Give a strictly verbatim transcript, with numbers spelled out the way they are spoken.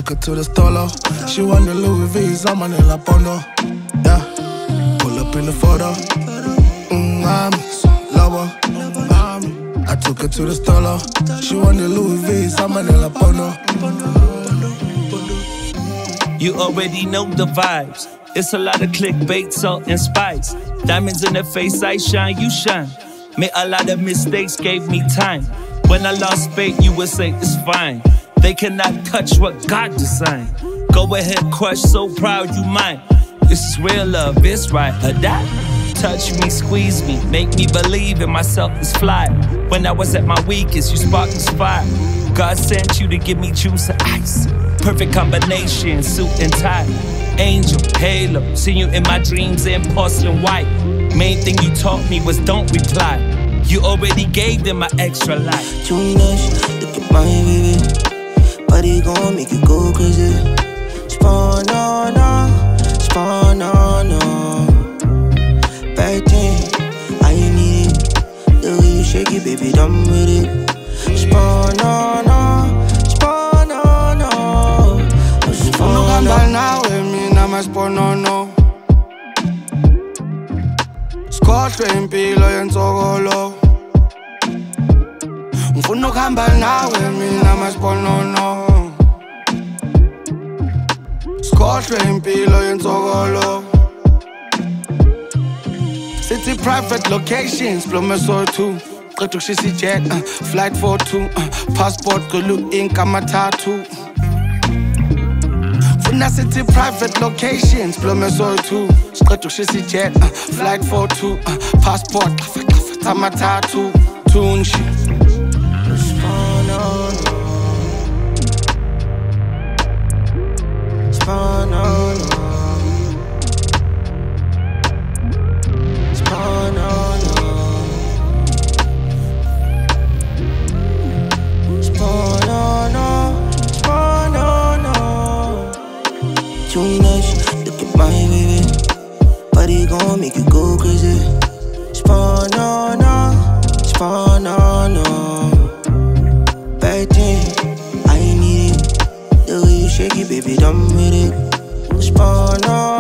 her to the stolo. She want the Louis V's, I'm on el Pondo. Yeah, pull up in the photo. Mm, I'm lover. I took her to the stolo. She want the Louis V's, I'm on el Pondo. You already know the vibes. It's a lot of clickbait, salt and spice. Diamonds in the face, I shine, you shine. Made a lot of mistakes, gave me time. When I lost faith, you would say it's fine. They cannot touch what God designed. Go ahead, crush, so proud you mine. This is real love, it's right or die. Touch me, squeeze me, make me believe in myself is fly. When I was at my weakest, you sparked this fire. God sent you to give me juice and ice. Perfect combination, suit and tie. Angel, halo, seen you in my dreams in porcelain white. Main thing you taught me was don't reply. You already gave them an extra life. Too much, look at my baby. Body gon' make you go crazy. Spawn on, on, spawn on, on. Bad thing, I need it. The way you shake it, baby, done with it. Spawn on, on, spawn on, on. Spawn on, on. Now with me, now my spawn on, on. Scotch impilo yensokolo. Ngifuna ukuhamba nawe mina masiponono. Scotch impilo yensokolo. City private locations, Blomeso two. Qeda ukushisa ijet, uh, flight four two, uh, passport gulu ink amathathu. Funa city private locations, Blomeso two. Qeda ukushisa ijet, uh, flight four two, uh, passport amathathu. Tunchi. Spawn on, spawn on, spawn on, spawn on, spawn on. Too much, look at my baby. Body gon' make you go crazy. Spawn on, spawn on, on. Bad thing, I need it. The way you shake it, baby, done with it. Spawn on.